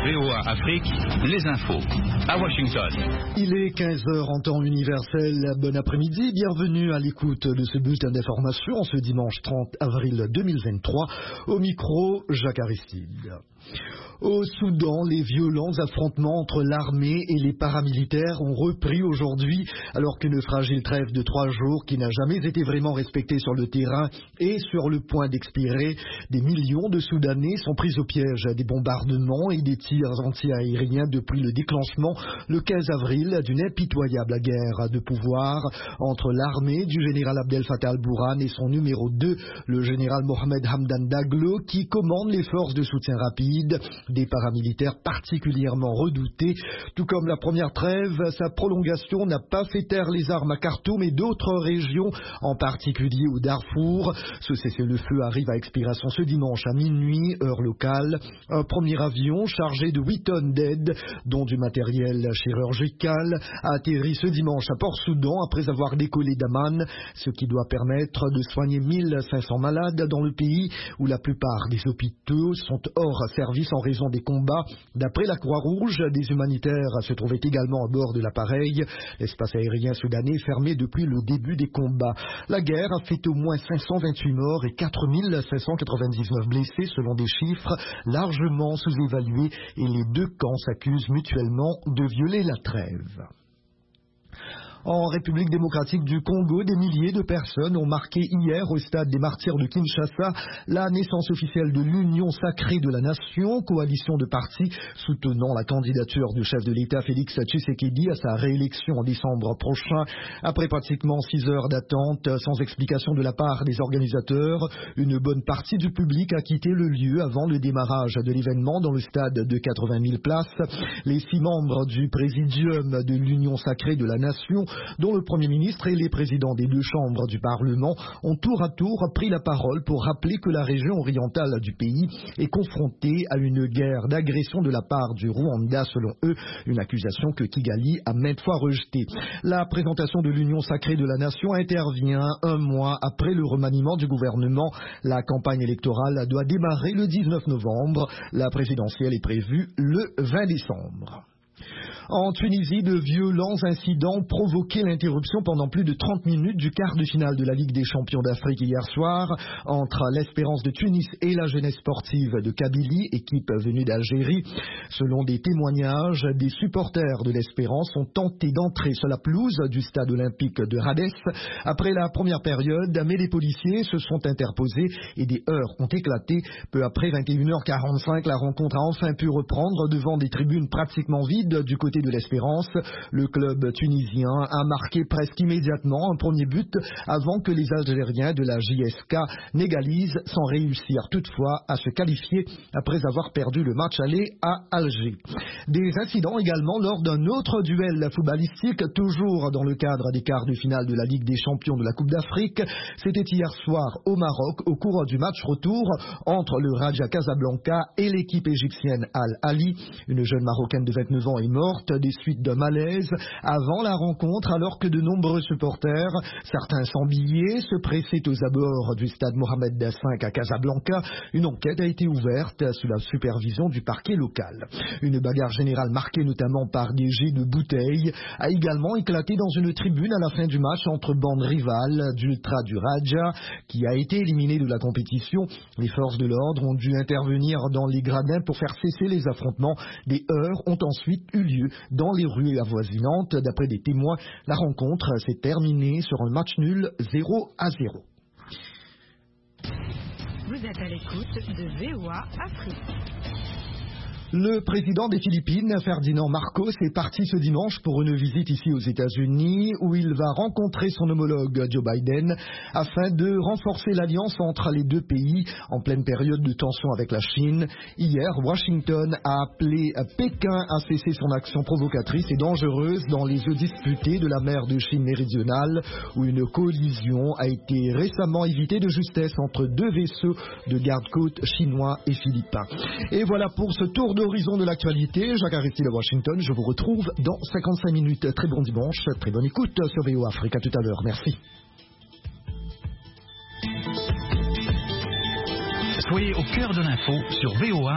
VOA Afrique, les infos. À Washington. Il est 15h en temps universel. Bon après-midi. Bienvenue à l'écoute de ce bulletin d'information ce dimanche 30 avril 2023. Au micro, Jacques Aristide. Au Soudan, les violents affrontements entre l'armée et les paramilitaires ont repris aujourd'hui, alors qu'une fragile trêve de 3 jours qui n'a jamais été vraiment respectée sur le terrain est sur le point d'expirer. Des millions de Soudanais sont pris au piège des bombardements et des tirs anti-aériens depuis le déclenchement le 15 avril d'une impitoyable guerre de pouvoir entre l'armée du général Abdel Fattah al-Burhan et son numéro 2, le général Mohamed Hamdan Daglo, qui commande les forces de soutien rapide. Des paramilitaires particulièrement redoutés. Tout comme la première trêve, sa prolongation n'a pas fait taire les armes à Khartoum et d'autres régions, en particulier au Darfour. Ce cessez-le-feu arrive à expiration ce dimanche à minuit, heure locale. Un premier avion chargé de 8 tonnes d'aide, dont du matériel chirurgical, a atterri ce dimanche à Port-Soudan après avoir décollé d'Amman, ce qui doit permettre de soigner 1500 malades dans le pays où la plupart des hôpitaux sont hors service en raison des combats. D'après la Croix-Rouge, des humanitaires se trouvaient également à bord de l'appareil. L'espace aérien soudanais est fermé depuis le début des combats. La guerre a fait au moins 528 morts et 4599 blessés selon des chiffres largement sous-évalués et les deux camps s'accusent mutuellement de violer la trêve. En République démocratique du Congo, des milliers de personnes ont marqué hier au stade des Martyrs de Kinshasa la naissance officielle de l'Union sacrée de la Nation, coalition de partis soutenant la candidature du chef de l'État Félix Tshisekedi à sa réélection en décembre prochain. Après pratiquement 6 heures d'attente, sans explication de la part des organisateurs, une bonne partie du public a quitté le lieu avant le démarrage de l'événement dans le stade de 80 000 places. Les 6 membres du présidium de l'Union sacrée de la Nation, dont le Premier ministre et les présidents des 2 chambres du Parlement, ont tour à tour pris la parole pour rappeler que la région orientale du pays est confrontée à une guerre d'agression de la part du Rwanda, selon eux, une accusation que Kigali a maintes fois rejetée. La présentation de l'Union sacrée de la Nation intervient 1 mois après le remaniement du gouvernement. La campagne électorale doit démarrer le 19 novembre. La présidentielle est prévue le 20 décembre. En Tunisie, de violents incidents ont provoqué l'interruption pendant plus de 30 minutes du quart de finale de la Ligue des champions d'Afrique hier soir entre l'Espérance de Tunis et la Jeunesse sportive de Kabylie, équipe venue d'Algérie. Selon des témoignages, des supporters de l'Espérance ont tenté d'entrer sur la pelouse du stade olympique de Radès après la première période, mais les policiers se sont interposés et des heurts ont éclaté. Peu après 21h45, la rencontre a enfin pu reprendre devant des tribunes pratiquement vides du côté de l'Espérance. Le club tunisien a marqué presque immédiatement un premier but avant que les Algériens de la JSK n'égalisent, sans réussir toutefois à se qualifier après avoir perdu le match aller à Alger. Des incidents également lors d'un autre duel footballistique, toujours dans le cadre des quarts de finale de la Ligue des champions de la Coupe d'Afrique. C'était hier soir au Maroc au cours du match retour entre le Raja Casablanca et l'équipe égyptienne Al Ahly. Une jeune Marocaine de 29 ans est morte des suites d'un malaise avant la rencontre, alors que de nombreux supporters, certains sans billets, se pressaient aux abords du stade Mohamed V à Casablanca. Une enquête a été ouverte sous la supervision du parquet local. Une bagarre générale marquée notamment par des jets de bouteilles a également éclaté dans une tribune à la fin du match entre bandes rivales d'Ultra du Raja, qui a été éliminé de la compétition. Les forces de l'ordre ont dû intervenir dans les gradins pour faire cesser les affrontements. Des heurts ont ensuite eu lieu dans les rues avoisinantes. D'après des témoins, la rencontre s'est terminée sur un match nul 0-0. Vous êtes à l'écoute de VOA Afrique. Le président des Philippines, Ferdinand Marcos, est parti ce dimanche pour une visite ici aux États-Unis où il va rencontrer son homologue Joe Biden afin de renforcer l'alliance entre les 2 pays en pleine période de tension avec la Chine. Hier, Washington a appelé Pékin à cesser son action provocatrice et dangereuse dans les eaux disputées de la mer de Chine méridionale où une collision a été récemment évitée de justesse entre 2 vaisseaux de garde-côte chinois et philippins. Et voilà pour ce tour d'horizon de l'actualité. Jacques Aristide de Washington, je vous retrouve dans 55 minutes. Très bon dimanche, très bonne écoute sur VOA Afrique. À tout à l'heure. Merci. Soyez au cœur de l'info sur VOA.